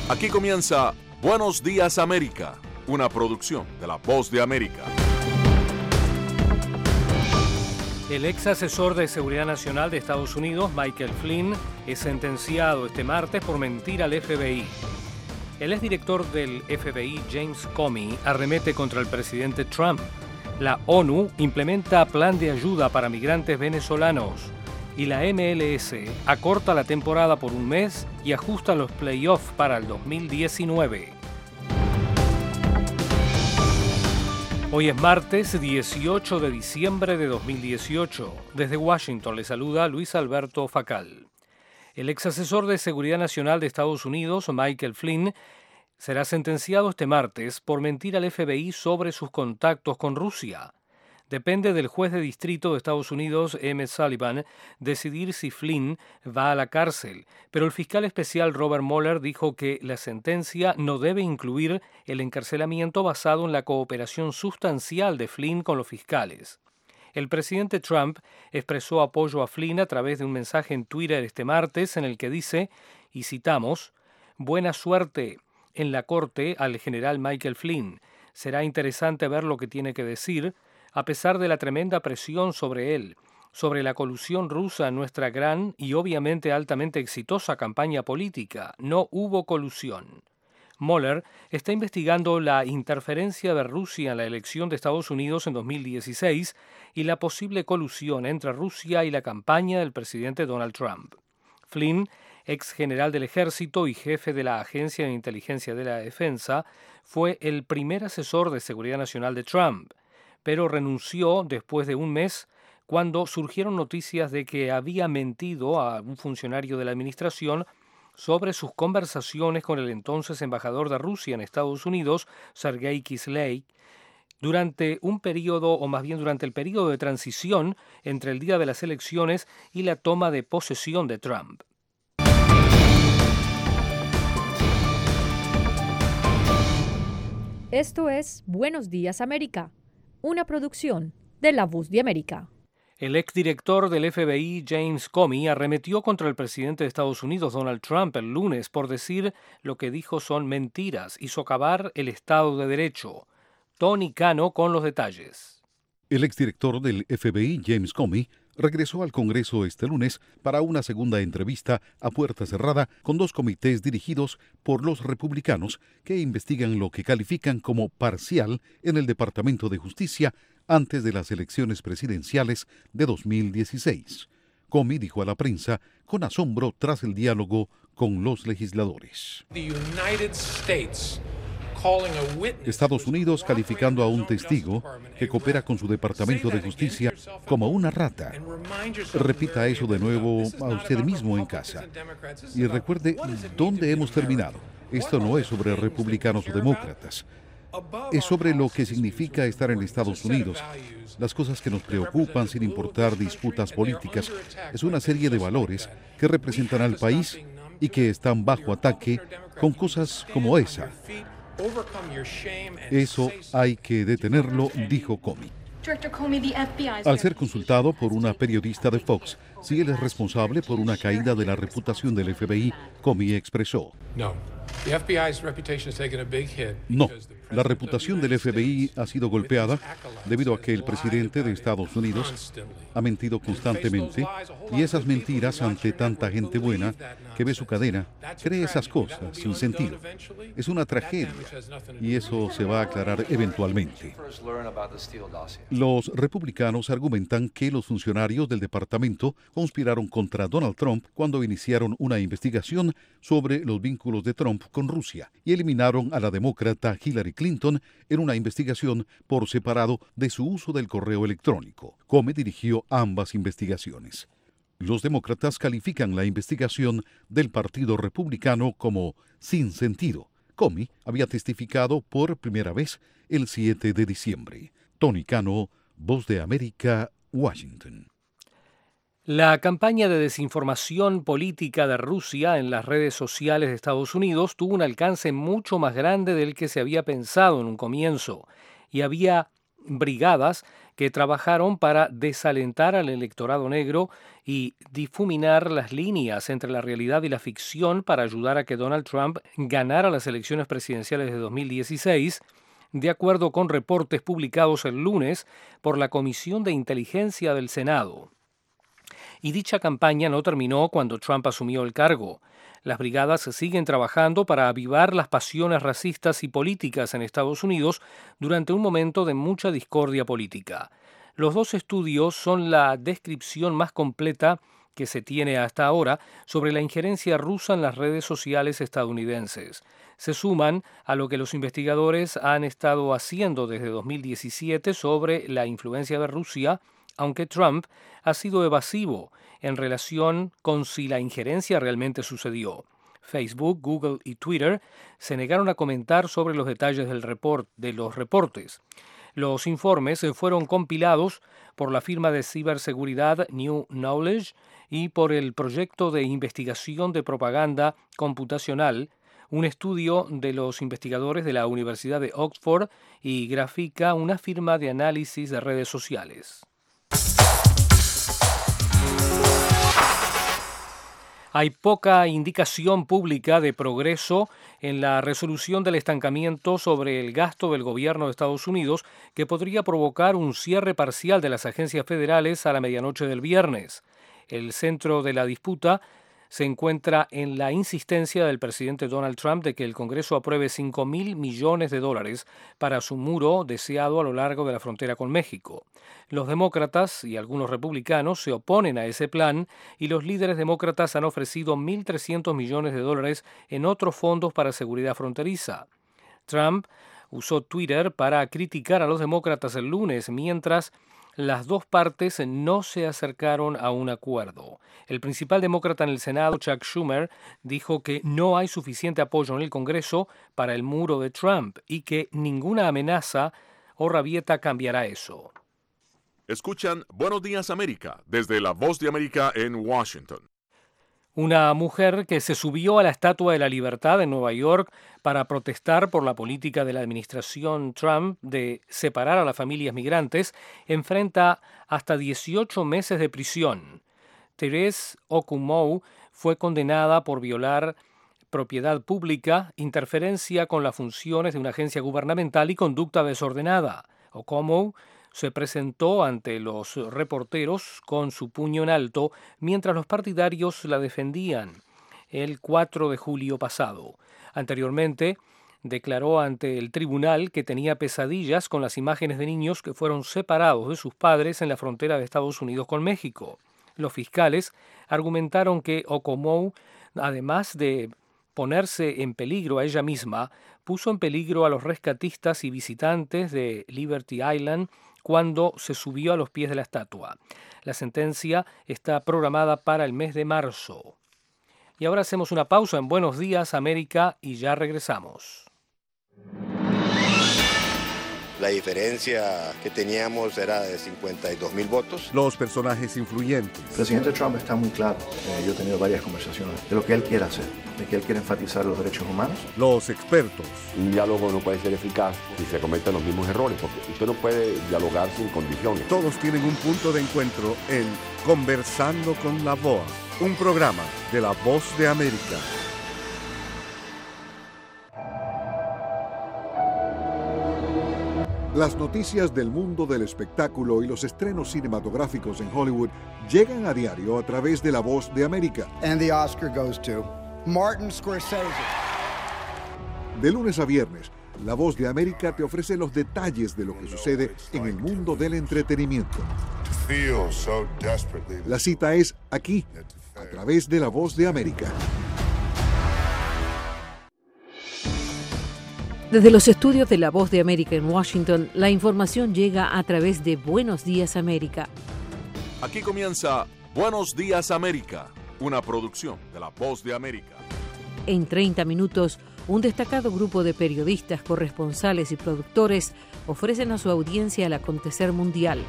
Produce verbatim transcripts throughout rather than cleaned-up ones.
Aquí comienza Buenos Días América, una producción de La Voz de América. El ex asesor de Seguridad Nacional de Estados Unidos, Michael Flynn, es sentenciado este martes por mentir al F B I. El exdirector del F B I, James Comey, arremete contra el presidente Trump. La ONU implementa plan de ayuda para migrantes venezolanos. Y la M L S acorta la temporada por un mes y ajusta los playoffs para el dos mil diecinueve. Hoy es martes dieciocho de diciembre de dos mil dieciocho. Desde Washington le saluda Luis Alberto Facal. El ex asesor de Seguridad Nacional de Estados Unidos, Michael Flynn, será sentenciado este martes por mentir al F B I sobre sus contactos con Rusia. Depende del juez de distrito de Estados Unidos, M. Sullivan, decidir si Flynn va a la cárcel, pero el fiscal especial Robert Mueller dijo que la sentencia no debe incluir el encarcelamiento basado en la cooperación sustancial de Flynn con los fiscales. El presidente Trump expresó apoyo a Flynn a través de un mensaje en Twitter este martes en el que dice, y citamos, «Buena suerte en la corte al general Michael Flynn. Será interesante ver lo que tiene que decir, a pesar de la tremenda presión sobre él, sobre la colusión rusa en nuestra gran y obviamente altamente exitosa campaña política. No hubo colusión». Mueller está investigando la interferencia de Rusia en la elección de Estados Unidos en dos mil dieciséis y la posible colusión entre Rusia y la campaña del presidente Donald Trump. Flynn, ex general del ejército y jefe de la Agencia de Inteligencia de la Defensa, fue el primer asesor de seguridad nacional de Trump, pero renunció después de un mes cuando surgieron noticias de que había mentido a un funcionario de la administración sobre sus conversaciones con el entonces embajador de Rusia en Estados Unidos, Sergei Kislyak, durante un periodo, o más bien durante el periodo de transición entre el día de las elecciones y la toma de posesión de Trump. Esto es Buenos Días América, una producción de La Voz de América. El exdirector del F B I, James Comey, arremetió contra el presidente de Estados Unidos, Donald Trump, el lunes por decir lo que dijo son mentiras y socavar el Estado de Derecho. Tony Cano con los detalles. El exdirector del F B I, James Comey, regresó al Congreso este lunes para una segunda entrevista a puerta cerrada con dos comités dirigidos por los republicanos que investigan lo que califican como parcial en el Departamento de Justicia antes de las elecciones presidenciales de dos mil dieciséis. Comey dijo a la prensa con asombro tras el diálogo con los legisladores. Estados Unidos calificando a un testigo que coopera con su Departamento de Justicia como una rata. Repita eso de nuevo a usted mismo en casa. Y recuerde dónde hemos terminado. Esto no es sobre republicanos o demócratas. Es sobre lo que significa estar en Estados Unidos, las cosas que nos preocupan sin importar disputas políticas. Es una serie de valores que representan al país y que están bajo ataque con cosas como esa. Eso hay que detenerlo, dijo Comey. Al ser consultado por una periodista de Fox si él es responsable por una caída de la reputación del F B I, Comey expresó: No, la reputación del F B I ha sido golpeada debido a que el presidente de Estados Unidos ha mentido constantemente y esas mentiras ante tanta gente buena que ve su cadena, cree esas cosas sin sentido. Es una tragedia y eso se va a aclarar eventualmente. Los republicanos argumentan que los funcionarios del departamento conspiraron contra Donald Trump cuando iniciaron una investigación sobre los vínculos de Trump con Rusia y eliminaron a la demócrata Hillary Clinton en una investigación por separado de su uso del correo electrónico. Comey dirigió ambas investigaciones. Los demócratas califican la investigación del Partido Republicano como sin sentido. Comey había testificado por primera vez el siete de diciembre. Tony Cano, Voz de América, Washington. La campaña de desinformación política de Rusia en las redes sociales de Estados Unidos tuvo un alcance mucho más grande del que se había pensado en un comienzo y había brigadas que trabajaron para desalentar al electorado negro y difuminar las líneas entre la realidad y la ficción para ayudar a que Donald Trump ganara las elecciones presidenciales de dos mil dieciséis, de acuerdo con reportes publicados el lunes por la Comisión de Inteligencia del Senado. Y dicha campaña no terminó cuando Trump asumió el cargo. Las brigadas siguen trabajando para avivar las pasiones racistas y políticas en Estados Unidos durante un momento de mucha discordia política. Los dos estudios son la descripción más completa que se tiene hasta ahora sobre la injerencia rusa en las redes sociales estadounidenses. Se suman a lo que los investigadores han estado haciendo desde dos mil diecisiete sobre la influencia de Rusia, aunque Trump ha sido evasivo en relación con si la injerencia realmente sucedió. Facebook, Google y Twitter se negaron a comentar sobre los detalles del report, de los reportes. Los informes fueron compilados por la firma de ciberseguridad New Knowledge y por el proyecto de investigación de propaganda computacional, un estudio de los investigadores de la Universidad de Oxford y Grafica, una firma de análisis de redes sociales. Hay poca indicación pública de progreso en la resolución del estancamiento sobre el gasto del gobierno de Estados Unidos que podría provocar un cierre parcial de las agencias federales a la medianoche del viernes. El centro de la disputa se encuentra en la insistencia del presidente Donald Trump de que el Congreso apruebe cinco mil millones de dólares para su muro deseado a lo largo de la frontera con México. Los demócratas y algunos republicanos se oponen a ese plan y los líderes demócratas han ofrecido mil trescientos millones de dólares en otros fondos para seguridad fronteriza. Trump usó Twitter para criticar a los demócratas el lunes, mientras las dos partes no se acercaron a un acuerdo. El principal demócrata en el Senado, Chuck Schumer, dijo que no hay suficiente apoyo en el Congreso para el muro de Trump y que ninguna amenaza o rabieta cambiará eso. Escuchan Buenos Días América desde La Voz de América en Washington. Una mujer que se subió a la Estatua de la Libertad en Nueva York para protestar por la política de la administración Trump de separar a las familias migrantes enfrenta hasta dieciocho meses de prisión. Therese Okoumou fue condenada por violar propiedad pública, interferencia con las funciones de una agencia gubernamental y conducta desordenada. Okoumou se presentó ante los reporteros con su puño en alto mientras los partidarios la defendían el cuatro de julio pasado. Anteriormente, declaró ante el tribunal que tenía pesadillas con las imágenes de niños que fueron separados de sus padres en la frontera de Estados Unidos con México. Los fiscales argumentaron que Okoumou, además de ponerse en peligro a ella misma, puso en peligro a los rescatistas y visitantes de Liberty Island cuando se subió a los pies de la estatua. La sentencia está programada para el mes de marzo. Y ahora hacemos una pausa en Buenos Días América y ya regresamos. La diferencia que teníamos era de cincuenta y dos mil votos. Los personajes influyentes. El presidente Trump está muy claro. Eh, yo he tenido varias conversaciones de lo que él quiere hacer, de que él quiere enfatizar los derechos humanos. Los expertos. Un diálogo no puede ser eficaz si se cometen los mismos errores, porque usted no puede dialogar sin condiciones. Todos tienen un punto de encuentro en Conversando con la V O A, un programa de La Voz de América. Las noticias del mundo del espectáculo y los estrenos cinematográficos en Hollywood llegan a diario a través de La Voz de América. And the Oscar goes to Martin Scorsese. De lunes a viernes, La Voz de América te ofrece los detalles de lo que sucede en el mundo del entretenimiento. La cita es aquí, a través de La Voz de América. Desde los estudios de La Voz de América en Washington, la información llega a través de Buenos Días América. Aquí comienza Buenos Días América, una producción de La Voz de América. En treinta minutos, un destacado grupo de periodistas, corresponsales y productores ofrecen a su audiencia el acontecer mundial.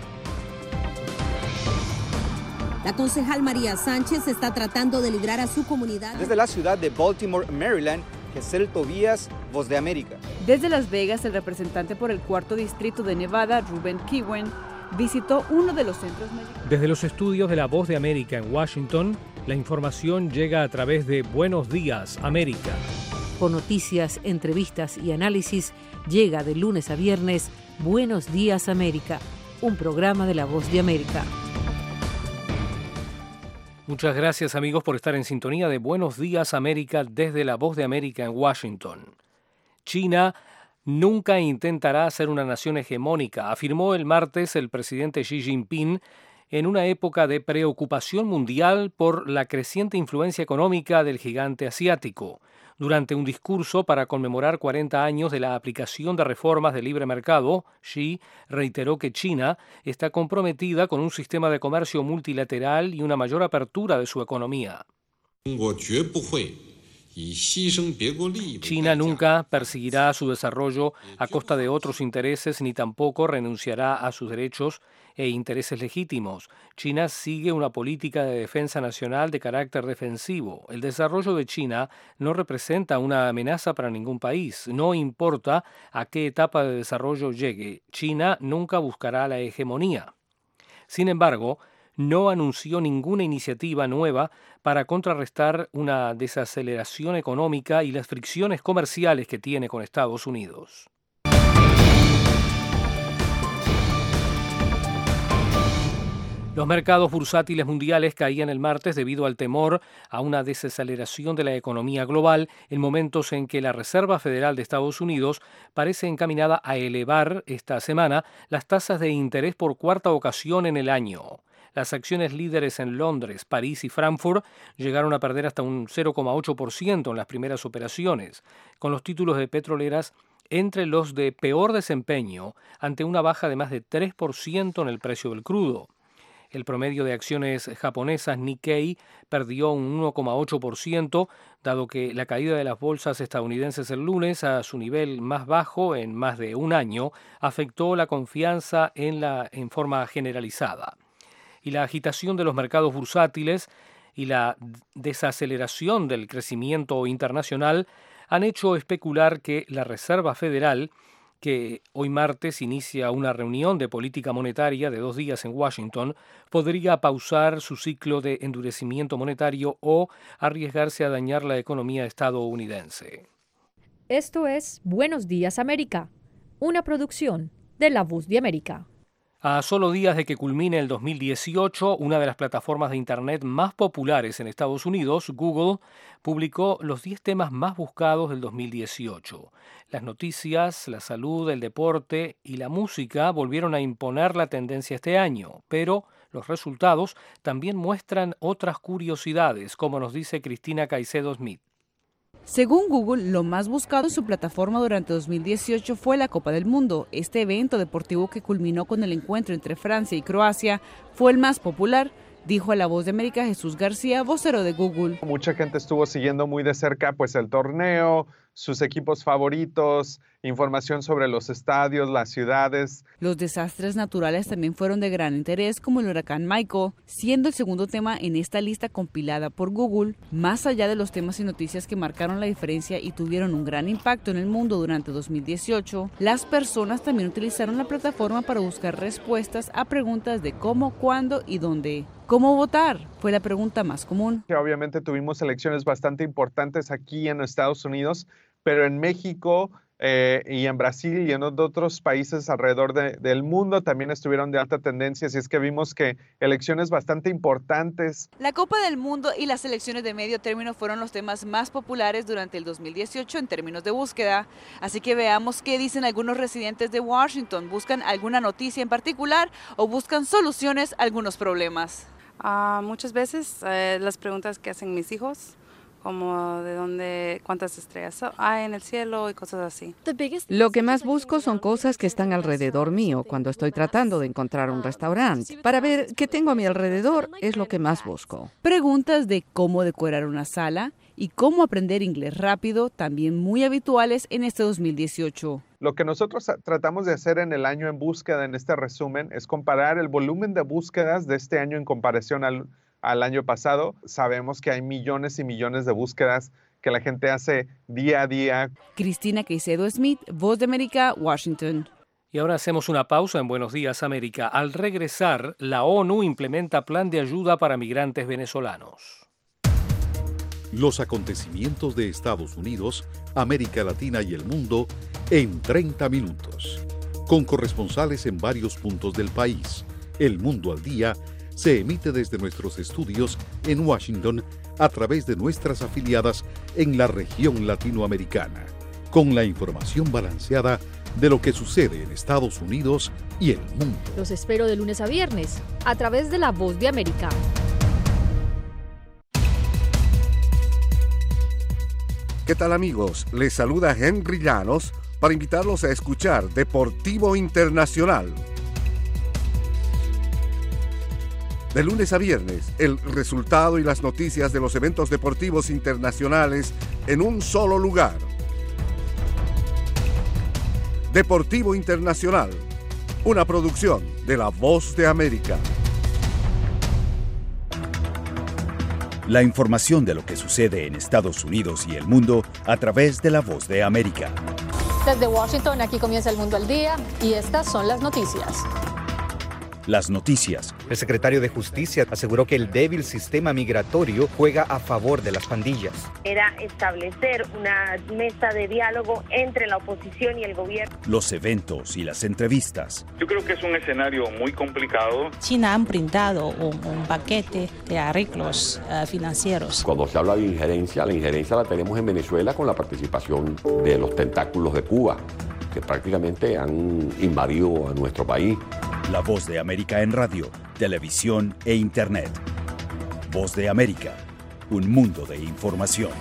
La concejal María Sánchez está tratando de librar a su comunidad. Desde la ciudad de Baltimore, Maryland, Gesell Tobías, Voz de América. Desde Las Vegas, el representante por el cuarto distrito de Nevada, Ruben Kihuen, visitó uno de los centros médicos. Desde los estudios de La Voz de América en Washington, la información llega a través de Buenos Días, América. Con noticias, entrevistas y análisis, llega de lunes a viernes Buenos Días, América, un programa de La Voz de América. Muchas gracias, amigos, por estar en sintonía de Buenos Días, América desde La Voz de América en Washington. China nunca intentará ser una nación hegemónica, afirmó el martes el presidente Xi Jinping en una época de preocupación mundial por la creciente influencia económica del gigante asiático. Durante un discurso para conmemorar cuarenta años de la aplicación de reformas de libre mercado, Xi reiteró que China está comprometida con un sistema de comercio multilateral y una mayor apertura de su economía. China nunca perseguirá su desarrollo a costa de otros intereses ni tampoco renunciará a sus derechos e intereses legítimos. China sigue una política de defensa nacional de carácter defensivo. El desarrollo de China no representa una amenaza para ningún país. No importa a qué etapa de desarrollo llegue, China nunca buscará la hegemonía. Sin embargo, no anunció ninguna iniciativa nueva para contrarrestar una desaceleración económica y las fricciones comerciales que tiene con Estados Unidos. Los mercados bursátiles mundiales caían el martes debido al temor a una desaceleración de la economía global en momentos en que la Reserva Federal de Estados Unidos parece encaminada a elevar esta semana las tasas de interés por cuarta ocasión en el año. Las acciones líderes en Londres, París y Frankfurt llegaron a perder hasta un cero coma ocho por ciento en las primeras operaciones, con los títulos de petroleras entre los de peor desempeño ante una baja de más de tres por ciento en el precio del crudo. El promedio de acciones japonesas Nikkei perdió un uno coma ocho por ciento, dado que la caída de las bolsas estadounidenses el lunes a su nivel más bajo en más de un año afectó la confianza en la en forma generalizada. Y la agitación de los mercados bursátiles y la desaceleración del crecimiento internacional han hecho especular que la Reserva Federal, que hoy martes inicia una reunión de política monetaria de dos días en Washington, podría pausar su ciclo de endurecimiento monetario o arriesgarse a dañar la economía estadounidense. Esto es Buenos Días, América, una producción de La Voz de América. A solo días de que culmine el dos mil dieciocho, una de las plataformas de Internet más populares en Estados Unidos, Google, publicó los diez temas más buscados del dos mil dieciocho. Las noticias, la salud, el deporte y la música volvieron a imponer la tendencia este año, pero los resultados también muestran otras curiosidades, como nos dice Cristina Caicedo Smith. Según Google, lo más buscado en su plataforma durante dos mil dieciocho fue la Copa del Mundo. Este evento deportivo que culminó con el encuentro entre Francia y Croacia fue el más popular, dijo a La Voz de América Jesús García, vocero de Google. Mucha gente estuvo siguiendo muy de cerca pues el torneo, sus equipos favoritos, información sobre los estadios, las ciudades. Los desastres naturales también fueron de gran interés, como el huracán Michael, siendo el segundo tema en esta lista compilada por Google. Más allá de los temas y noticias que marcaron la diferencia y tuvieron un gran impacto en el mundo durante dos mil dieciocho, las personas también utilizaron la plataforma para buscar respuestas a preguntas de cómo, cuándo y dónde. ¿Cómo votar? Fue la pregunta más común. Obviamente tuvimos elecciones bastante importantes aquí en Estados Unidos, pero en México eh, y en Brasil y en otros países alrededor de, del mundo también estuvieron de alta tendencia, así es que vimos que elecciones bastante importantes. La Copa del Mundo y las elecciones de medio término fueron los temas más populares durante el dos mil dieciocho en términos de búsqueda, así que veamos qué dicen algunos residentes de Washington. ¿Buscan alguna noticia en particular o buscan soluciones a algunos problemas? Uh, muchas veces eh, las preguntas que hacen mis hijos, como de dónde, cuántas estrellas hay en el cielo y cosas así. Lo que más busco son cosas que están alrededor mío cuando estoy tratando de encontrar un restaurante. Para ver qué tengo a mi alrededor es lo que más busco. Preguntas de cómo decorar una sala y cómo aprender inglés rápido, también muy habituales en este dos mil dieciocho. Lo que nosotros tratamos de hacer en el año en búsqueda, en este resumen, es comparar el volumen de búsquedas de este año en comparación al, al año pasado. Sabemos que hay millones y millones de búsquedas que la gente hace día a día. Cristina Caicedo Smith, Voz de América, Washington. Y ahora hacemos una pausa en Buenos Días América. Al regresar, la ONU implementa plan de ayuda para migrantes venezolanos. Los acontecimientos de Estados Unidos, América Latina y el mundo en treinta minutos. Con corresponsales en varios puntos del país. El Mundo al Día se emite desde nuestros estudios en Washington a través de nuestras afiliadas en la región latinoamericana. Con la información balanceada de lo que sucede en Estados Unidos y el mundo. Los espero de lunes a viernes a través de La Voz de América. ¿Qué tal, amigos? Les saluda Henry Llanos para invitarlos a escuchar Deportivo Internacional. De lunes a viernes, el resultado y las noticias de los eventos deportivos internacionales en un solo lugar. Deportivo Internacional, una producción de La Voz de América. La información de lo que sucede en Estados Unidos y el mundo a través de La Voz de América. Desde Washington, aquí comienza El Mundo al Día y estas son las noticias. Las noticias. El secretario de Justicia aseguró que el débil sistema migratorio juega a favor de las pandillas. Era establecer una mesa de diálogo entre la oposición y el gobierno. Los eventos y las entrevistas. Yo creo que es un escenario muy complicado. China han brindado un, un paquete de arreglos uh, financieros. Cuando se habla de injerencia, la injerencia la tenemos en Venezuela con la participación de los tentáculos de Cuba, que prácticamente han invadido a nuestro país. La Voz de América en radio, televisión e internet. Voz de América, un mundo de información.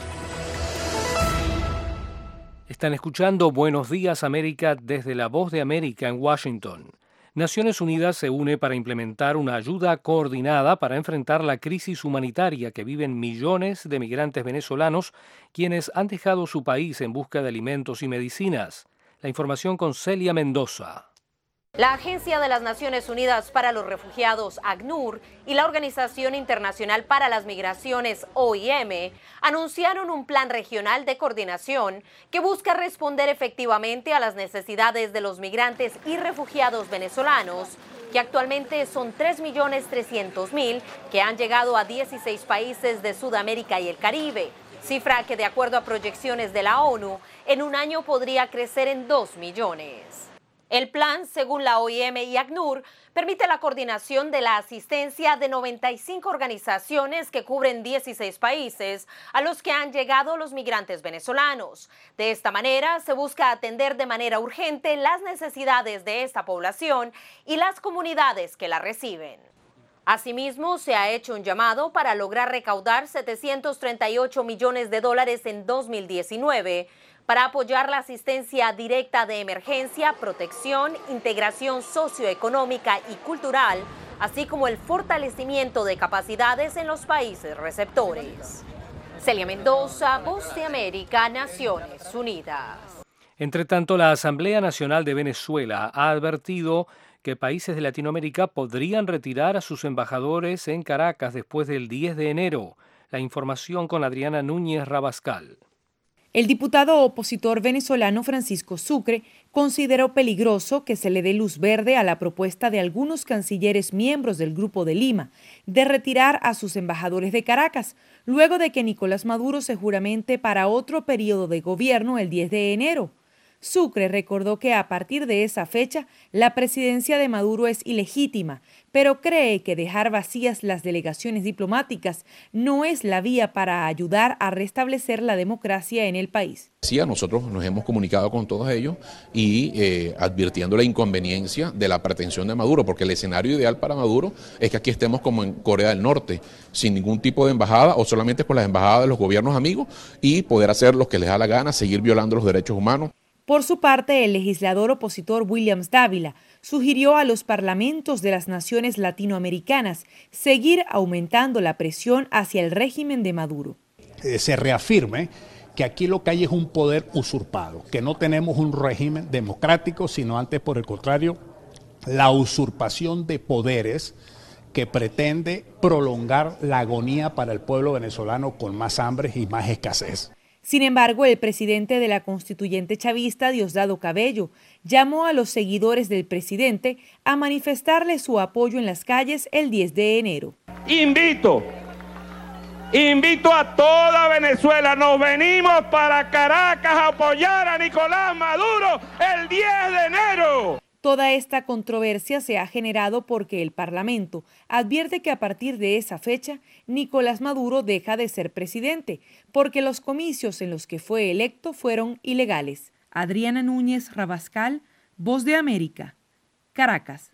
Están escuchando Buenos Días América desde La Voz de América en Washington. Naciones Unidas se une para implementar una ayuda coordinada para enfrentar la crisis humanitaria que viven millones de migrantes venezolanos, quienes han dejado su país en busca de alimentos y medicinas. La información con Celia Mendoza. La Agencia de las Naciones Unidas para los Refugiados, ACNUR, y la Organización Internacional para las Migraciones, O I M, anunciaron un plan regional de coordinación que busca responder efectivamente a las necesidades de los migrantes y refugiados venezolanos, que actualmente son tres millones trescientos mil, que han llegado a dieciséis países de Sudamérica y el Caribe, cifra que, de acuerdo a proyecciones de la ONU, en un año podría crecer en dos millones. El plan, según la O I M y ACNUR, permite la coordinación de la asistencia de noventa y cinco organizaciones que cubren dieciséis países a los que han llegado los migrantes venezolanos. De esta manera, se busca atender de manera urgente las necesidades de esta población y las comunidades que la reciben. Asimismo, se ha hecho un llamado para lograr recaudar setecientos treinta y ocho millones de dólares en dos mil diecinueve para apoyar la asistencia directa de emergencia, protección, integración socioeconómica y cultural, así como el fortalecimiento de capacidades en los países receptores. Celia Mendoza, Voz de América, Naciones Unidas. Entre tanto, la Asamblea Nacional de Venezuela ha advertido que países de Latinoamérica podrían retirar a sus embajadores en Caracas después del diez de enero. La información con Adriana Núñez Rabascal. El diputado opositor venezolano Francisco Sucre consideró peligroso que se le dé luz verde a la propuesta de algunos cancilleres miembros del Grupo de Lima de retirar a sus embajadores de Caracas, luego de que Nicolás Maduro se juramente para otro periodo de gobierno el diez de enero. Sucre recordó que a partir de esa fecha la presidencia de Maduro es ilegítima, pero cree que dejar vacías las delegaciones diplomáticas no es la vía para ayudar a restablecer la democracia en el país. Sí, a nosotros nos hemos comunicado con todos ellos y eh, advirtiendo la inconveniencia de la pretensión de Maduro, porque el escenario ideal para Maduro es que aquí estemos como en Corea del Norte, sin ningún tipo de embajada o solamente con las embajadas de los gobiernos amigos y poder hacer lo que les da la gana, seguir violando los derechos humanos. Por su parte, el legislador opositor Williams Dávila sugirió a los parlamentos de las naciones latinoamericanas seguir aumentando la presión hacia el régimen de Maduro. Eh, se reafirme que aquí lo que hay es un poder usurpado, que no tenemos un régimen democrático, sino antes, por el contrario, la usurpación de poderes que pretende prolongar la agonía para el pueblo venezolano con más hambre y más escasez. Sin embargo, el presidente de la constituyente chavista, Diosdado Cabello, llamó a los seguidores del presidente a manifestarle su apoyo en las calles el diez de enero. Invito, invito a toda Venezuela, nos venimos para Caracas a apoyar a Nicolás Maduro el diez de enero. Toda esta controversia se ha generado porque el Parlamento advierte que a partir de esa fecha, Nicolás Maduro deja de ser presidente, porque los comicios en los que fue electo fueron ilegales. Adriana Núñez Rabascal, Voz de América, Caracas.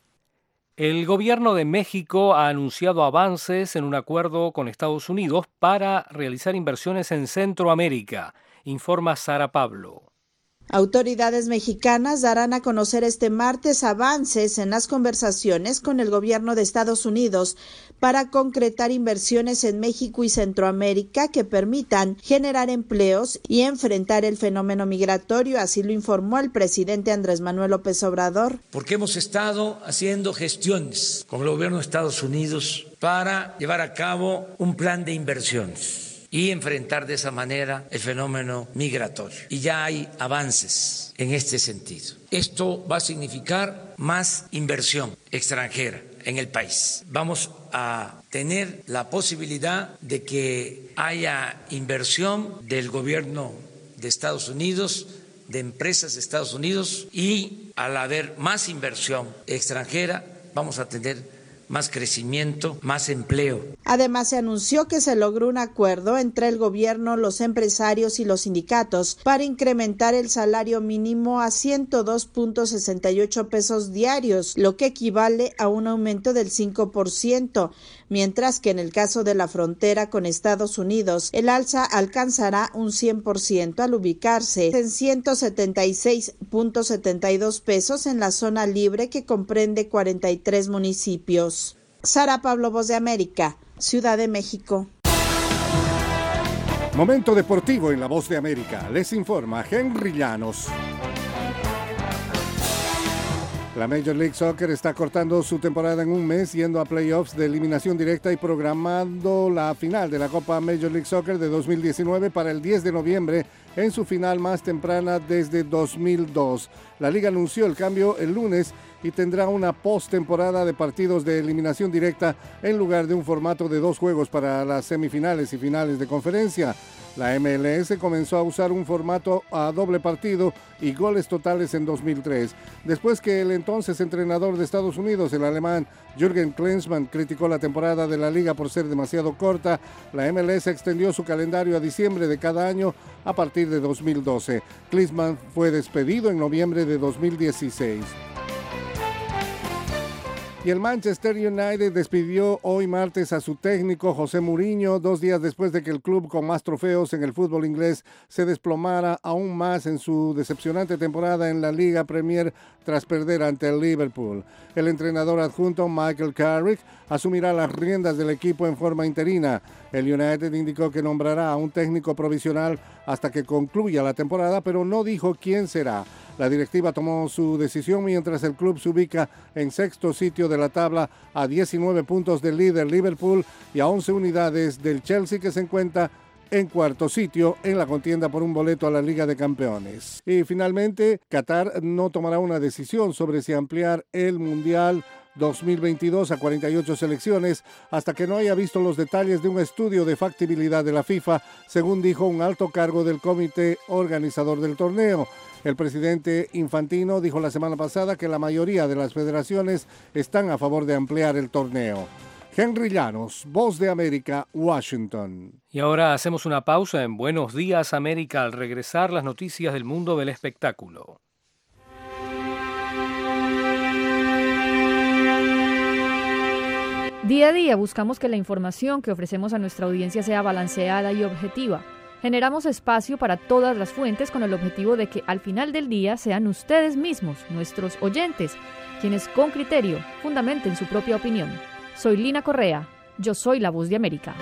El gobierno de México ha anunciado avances en un acuerdo con Estados Unidos para realizar inversiones en Centroamérica, informa Sara Pablo. Autoridades mexicanas darán a conocer este martes avances en las conversaciones con el gobierno de Estados Unidos para concretar inversiones en México y Centroamérica que permitan generar empleos y enfrentar el fenómeno migratorio, así lo informó el presidente Andrés Manuel López Obrador. Porque hemos estado haciendo gestiones con el gobierno de Estados Unidos para llevar a cabo un plan de inversiones y enfrentar de esa manera el fenómeno migratorio. Y ya hay avances en este sentido. Esto va a significar más inversión extranjera en el país. Vamos a tener la posibilidad de que haya inversión del gobierno de Estados Unidos, de empresas de Estados Unidos, y al haber más inversión extranjera vamos a tener más crecimiento, más empleo. Además, se anunció que se logró un acuerdo entre el gobierno, los empresarios y los sindicatos para incrementar el salario mínimo a ciento dos punto sesenta y ocho pesos diarios, lo que equivale a un aumento del cinco por ciento, mientras que en el caso de la frontera con Estados Unidos, el alza alcanzará un cien por ciento al ubicarse en ciento setenta y seis punto setenta y dos pesos en la zona libre que comprende cuarenta y tres municipios. Sara Pablo, Voz de América, Ciudad de México. Momento deportivo en la Voz de América. Les informa Henry Llanos. La Major League Soccer está cortando su temporada en un mes, yendo a playoffs de eliminación directa y programando la final de la Copa Major League Soccer de dos mil diecinueve para el diez de noviembre, en su final más temprana desde dos mil dos. La liga anunció el cambio el lunes y tendrá una postemporada de partidos de eliminación directa en lugar de un formato de dos juegos para las semifinales y finales de conferencia. La M L S comenzó a usar un formato a doble partido y goles totales en dos mil tres. Después que el entonces entrenador de Estados Unidos, el alemán Jürgen Klinsmann, criticó la temporada de la liga por ser demasiado corta, la M L S extendió su calendario a diciembre de cada año a partir de dos mil doce. Klinsmann fue despedido en noviembre de dos mil dieciséis. Y el Manchester United despidió hoy martes a su técnico José Mourinho, dos días después de que el club con más trofeos en el fútbol inglés se desplomara aún más en su decepcionante temporada en la Liga Premier tras perder ante el Liverpool. El entrenador adjunto Michael Carrick asumirá las riendas del equipo en forma interina. El United indicó que nombrará a un técnico provisional hasta que concluya la temporada, pero no dijo quién será. La directiva tomó su decisión mientras el club se ubica en sexto sitio de la tabla a diecinueve puntos del líder Liverpool y a once unidades del Chelsea, que se encuentra en cuarto sitio en la contienda por un boleto a la Liga de Campeones. Y finalmente, Qatar no tomará una decisión sobre si ampliar el Mundial dos mil veintidós a cuarenta y ocho selecciones hasta que no haya visto los detalles de un estudio de factibilidad de la FIFA, según dijo un alto cargo del comité organizador del torneo. El presidente Infantino dijo la semana pasada que la mayoría de las federaciones están a favor de ampliar el torneo. Henry Llanos, Voz de América, Washington. Y ahora hacemos una pausa en Buenos Días América al regresar las noticias del mundo del espectáculo. Día a día buscamos que la información que ofrecemos a nuestra audiencia sea balanceada y objetiva. Generamos espacio para todas las fuentes con el objetivo de que al final del día sean ustedes mismos, nuestros oyentes, quienes con criterio fundamenten su propia opinión. Soy Lina Correa, yo soy la Voz de América.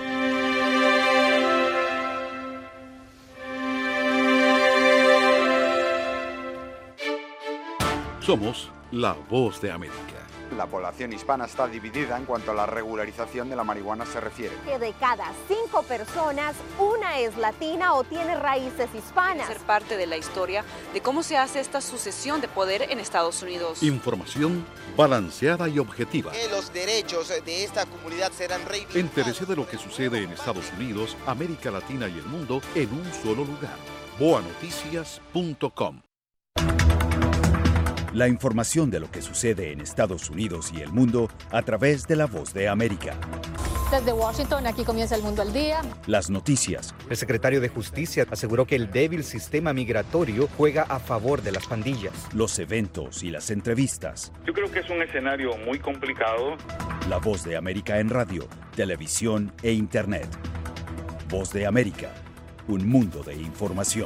Somos la Voz de América. La población hispana está dividida en cuanto a la regularización de la marihuana se refiere. Que de cada cinco personas, una es latina o tiene raíces hispanas. Ser parte de la historia de cómo se hace esta sucesión de poder en Estados Unidos. Información balanceada y objetiva. Que los derechos de esta comunidad serán reivindicados. Entérese de lo que sucede en Estados Unidos, América Latina y el mundo en un solo lugar. boa noticias punto com. La información de lo que sucede en Estados Unidos y el mundo a través de La Voz de América. Desde Washington, aquí comienza El Mundo al Día. Las noticias. El secretario de Justicia aseguró que el débil sistema migratorio juega a favor de las pandillas. Los eventos y las entrevistas. Yo creo que es un escenario muy complicado. La Voz de América en radio, televisión e internet. Voz de América, un mundo de información.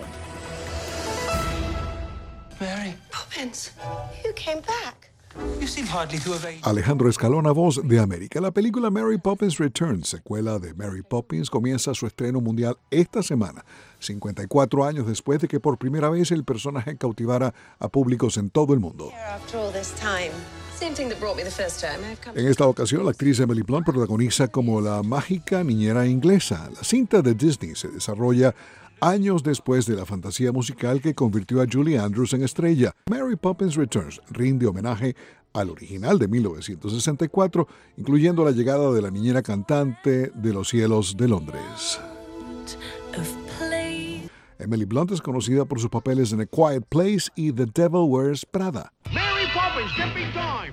Mary Poppins, you came back. You seem hardly to have aged. Alejandro Escalona, Voz de América. La película Mary Poppins Returns, secuela de Mary Poppins, comienza su estreno mundial esta semana, cincuenta y cuatro años después de que por primera vez el personaje cautivara a públicos en todo el mundo. En esta ocasión, la actriz Emily Blunt protagoniza como la mágica niñera inglesa. La cinta de Disney se desarrolla años después de la fantasía musical que convirtió a Julie Andrews en estrella. Mary Poppins Returns rinde homenaje al original de mil novecientos sesenta y cuatro, incluyendo la llegada de la niñera cantante de los cielos de Londres. Emily Blunt es conocida por sus papeles en A Quiet Place y The Devil Wears Prada. Mary Poppins, jumping time.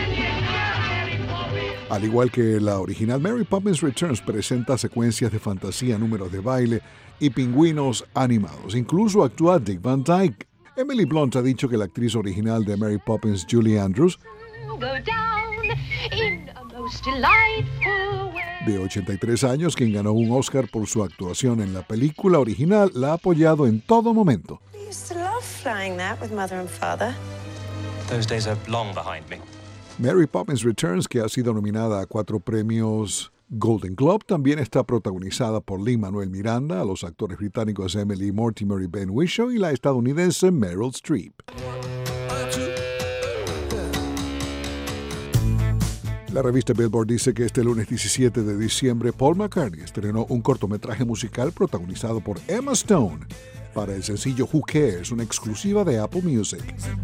Al igual que la original, Mary Poppins Returns presenta secuencias de fantasía, números de baile y pingüinos animados. Incluso actúa Dick Van Dyke. Emily Blunt ha dicho que la actriz original de Mary Poppins, Julie Andrews, de ochenta y tres años, quien ganó un Oscar por su actuación en la película original, la ha apoyado en todo momento. Mary Poppins Returns, que ha sido nominada a cuatro premios Golden Globe, también está protagonizada por Lin-Manuel Miranda, a los actores británicos Emily Mortimer y Ben Whishaw y la estadounidense Meryl Streep. La revista Billboard dice que este lunes diecisiete de diciembre Paul McCartney estrenó un cortometraje musical protagonizado por Emma Stone para el sencillo Who Cares, una exclusiva de Apple Music.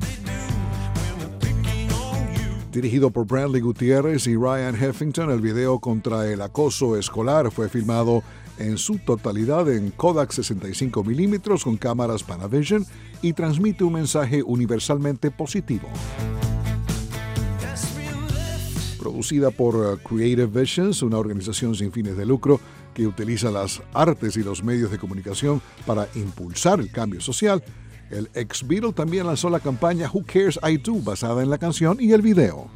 Dirigido por Brantley Gutierrez y Ryan Heffington, el video contra el acoso escolar fue filmado en su totalidad en Kodak sesenta y cinco milímetros con cámaras Panavision y transmite un mensaje universalmente positivo. Producida por Creative Visions, una organización sin fines de lucro que utiliza las artes y los medios de comunicación para impulsar el cambio social, el ex Beatle también lanzó la campaña Who Cares I Do, basada en la canción y el video.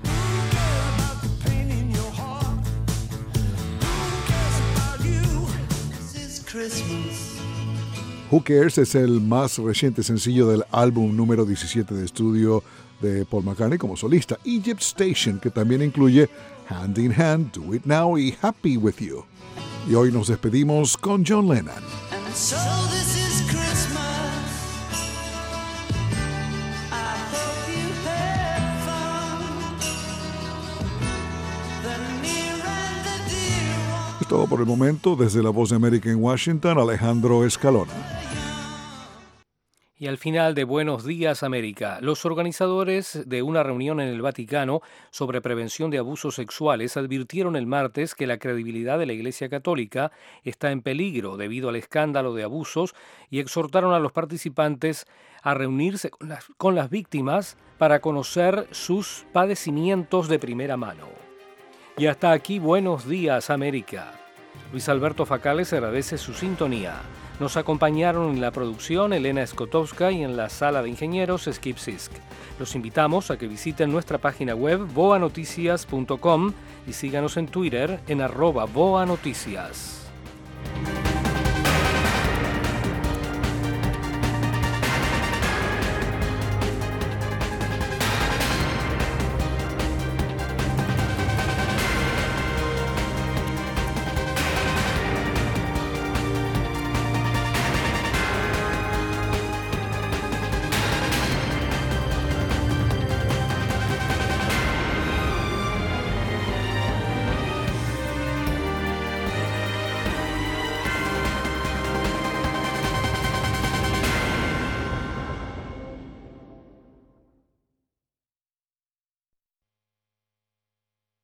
Who Cares es el más reciente sencillo del álbum número diecisiete de estudio de Paul McCartney como solista, Egypt Station, que también incluye Hand in Hand, Do It Now y Happy With You. Y hoy nos despedimos con John Lennon. Es todo por el momento. Desde La Voz de América en Washington, Alejandro Escalona. Y al final de Buenos Días América, los organizadores de una reunión en el Vaticano sobre prevención de abusos sexuales advirtieron el martes que la credibilidad de la Iglesia Católica está en peligro debido al escándalo de abusos y exhortaron a los participantes a reunirse con las, con las víctimas para conocer sus padecimientos de primera mano. Y hasta aquí Buenos Días América. Luis Alberto Facales agradece su sintonía. Nos acompañaron en la producción Elena Skotowska y en la sala de ingenieros Skip Sisk. Los invitamos a que visiten nuestra página web boa noticias punto com y síganos en Twitter en arroba boanoticias.